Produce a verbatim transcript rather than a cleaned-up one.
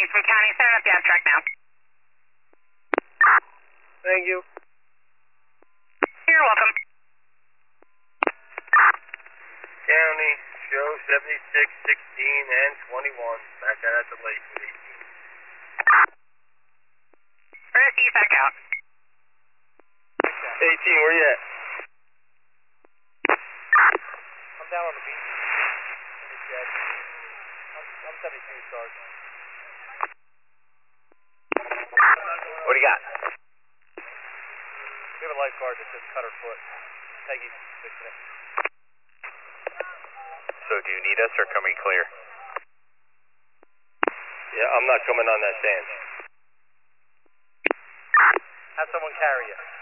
from County. Setting up the abstract now. Thank you. You're welcome. County, show seventy-six, sixteen, and twenty-one. Back out at the lake with eighteen. Where's the back out? eighteen, where you at? I'm down on the beach. In the jet. I'm, I'm seventy-two, Sergeant. What do you got? We have a lifeguard that just cut her foot. Peggy's fixing it. So do you need us or coming clear? Yeah, I'm not coming on that sand. Have someone carry you.